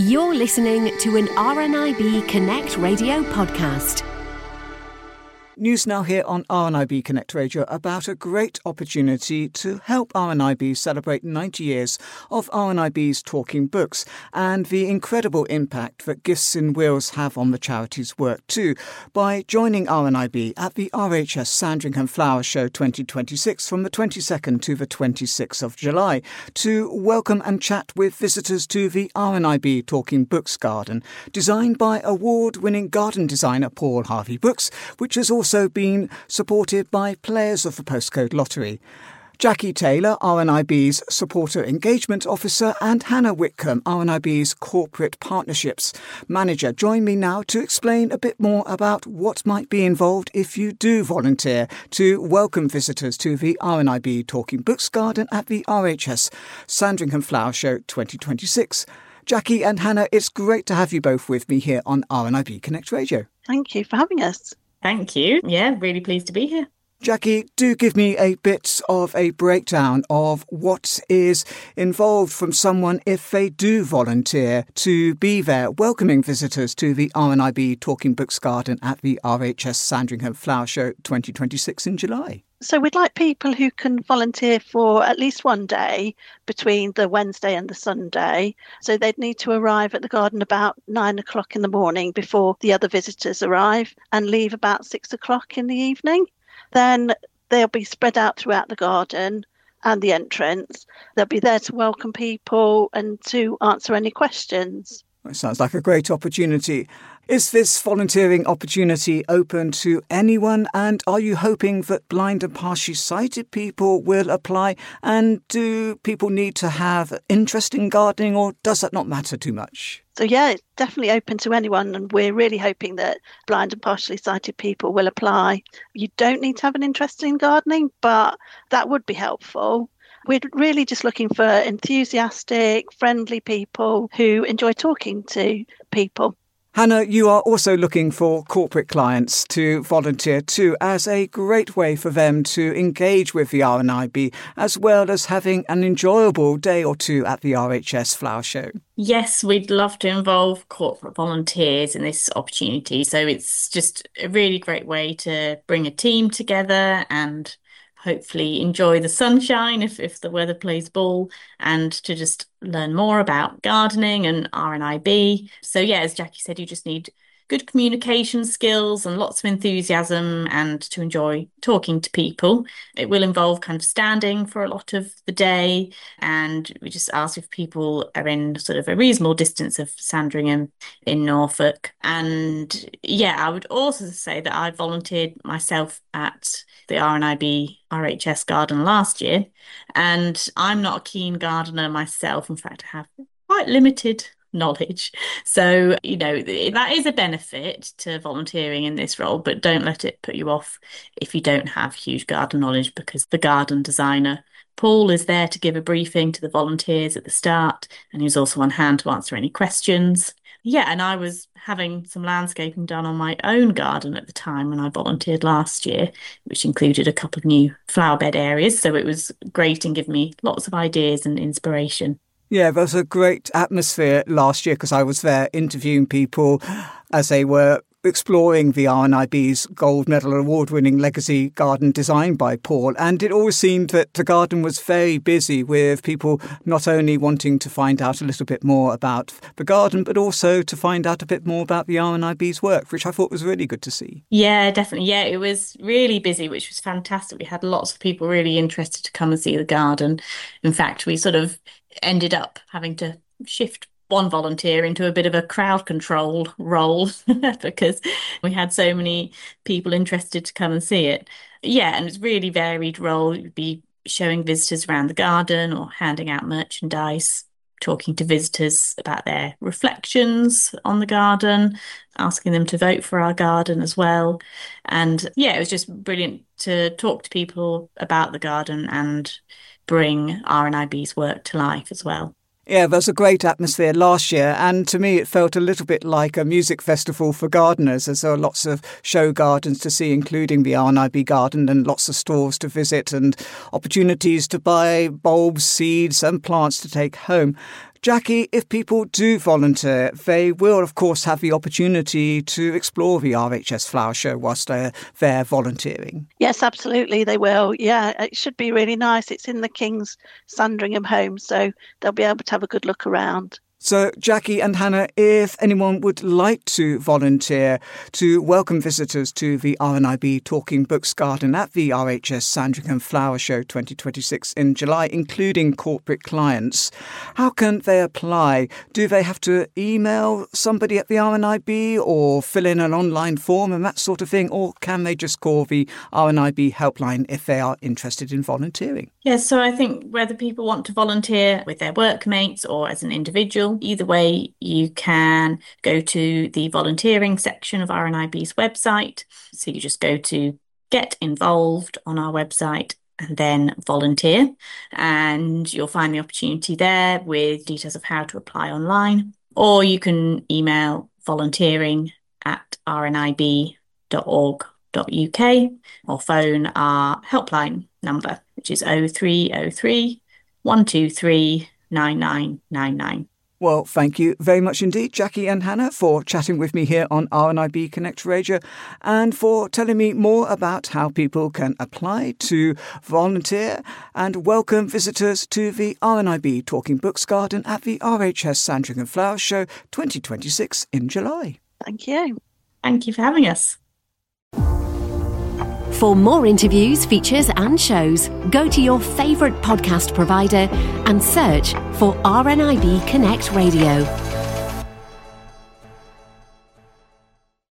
You're listening to an RNIB Connect Radio podcast. News now here on RNIB Connect Radio about a great opportunity to help RNIB celebrate 90 years of RNIB's Talking Books and the incredible impact that Gifts in Wheels have on the charity's work too by joining RNIB at the RHS Sandringham Flower Show 2026 from the 22nd to the 26th of July to welcome and chat with visitors to the RNIB Talking Books Garden, designed by award-winning garden designer Paul Harvey Brooks, which has also been supported by players of the Postcode Lottery. Jackie Taylor, RNIB's Supporter Engagement Officer, and Hannah Whitcomb, RNIB's Corporate Partnerships Manager, join me now to explain a bit more about what might be involved if you do volunteer to welcome visitors to the RNIB Talking Books Garden at the RHS Sandringham Flower Show 2026. Jackie and Hannah, it's great to have you both with me here on RNIB Connect Radio. Thank you for having us. Thank you. Yeah, really pleased to be here. Jackie, do give me a bit of a breakdown of what is involved from someone if they do volunteer to be there welcoming visitors to the RNIB Talking Books Garden at the RHS Sandringham Flower Show 2026 in July. So we'd like people who can volunteer for at least one day between the Wednesday and the Sunday. So they'd need to arrive at the garden about 9 o'clock in the morning before the other visitors arrive and leave about 6 o'clock in the evening. Then they'll be spread out throughout the garden and the entrance. They'll be there to welcome people and to answer any questions. It sounds like a great opportunity. Is this volunteering opportunity open to anyone, and are you hoping that blind and partially sighted people will apply? And do people need to have interest in gardening, or does that not matter too much? So yeah, it's definitely open to anyone, and we're really hoping that blind and partially sighted people will apply. You don't need to have an interest in gardening, but that would be helpful. We're really just looking for enthusiastic, friendly people who enjoy talking to people. Hannah, you are also looking for corporate clients to volunteer too, as a great way for them to engage with the RNIB, as well as having an enjoyable day or two at the RHS Flower Show. Yes, we'd love to involve corporate volunteers in this opportunity. So it's just a really great way to bring a team together and hopefully enjoy the sunshine if the weather plays ball, and to just learn more about gardening and RNIB. So yeah, as Jackie said, you just need good communication skills and lots of enthusiasm and to enjoy talking to people. It will involve kind of standing for a lot of the day, and we just ask if people are in sort of a reasonable distance of Sandringham in Norfolk. And yeah, I would also say that I volunteered myself at the RNIB RHS garden last year, and I'm not a keen gardener myself. In fact, I have quite limited knowledge. So, that is a benefit to volunteering in this role, but don't let it put you off if you don't have huge garden knowledge, because the garden designer, Paul, is there to give a briefing to the volunteers at the start, and he's also on hand to answer any questions. Yeah, and I was having some landscaping done on my own garden at the time when I volunteered last year, which included a couple of new flower bed areas. So it was great and gave me lots of ideas and inspiration. Yeah, there was a great atmosphere last year because I was there interviewing people as they were exploring the RNIB's Gold Medal award-winning legacy garden designed by Paul. And it always seemed that the garden was very busy with people not only wanting to find out a little bit more about the garden, but also to find out a bit more about the RNIB's work, which I thought was really good to see. Yeah, definitely. Yeah, it was really busy, which was fantastic. We had lots of people really interested to come and see the garden. In fact, we sort of ended up having to shift one volunteer into a bit of a crowd control role because we had so many people interested to come and see it. Yeah, and it's really varied role. You'd be showing visitors around the garden or handing out merchandise, talking to visitors about their reflections on the garden, asking them to vote for our garden as well. And yeah, it was just brilliant to talk to people about the garden and bring RNIB's work to life as well. Yeah, there was a great atmosphere last year, and to me it felt a little bit like a music festival for gardeners, as there are lots of show gardens to see, including the RNIB garden, and lots of stores to visit and opportunities to buy bulbs, seeds and plants to take home. Jackie, if people do volunteer, they will, of course, have the opportunity to explore the RHS Flower Show whilst they're there volunteering. Yes, absolutely, they will. Yeah, it should be really nice. It's in the King's Sandringham home, so they'll be able to have a good look around. So, Jackie and Hannah, if anyone would like to volunteer to welcome visitors to the RNIB Talking Books Garden at the RHS Sandringham Flower Show 2026 in July, including corporate clients, how can they apply? Do they have to email somebody at the RNIB or fill in an online form and that sort of thing? Or can they just call the RNIB helpline if they are interested in volunteering? Yes, so I think whether people want to volunteer with their workmates or as an individual, either way, you can go to the volunteering section of RNIB's website. So you just go to Get Involved on our website and then volunteer. And you'll find the opportunity there with details of how to apply online. Or you can email volunteering@rnib.org.uk or phone our helpline number, which is 0303 123 9999. Well, thank you very much indeed, Jackie and Hannah, for chatting with me here on RNIB Connect Radio and for telling me more about how people can apply to volunteer and welcome visitors to the RNIB Talking Books Garden at the RHS Sandringham Flower Show 2026 in July. Thank you. Thank you for having us. For more interviews, features and shows, go to your favourite podcast provider and search for RNIB Connect Radio.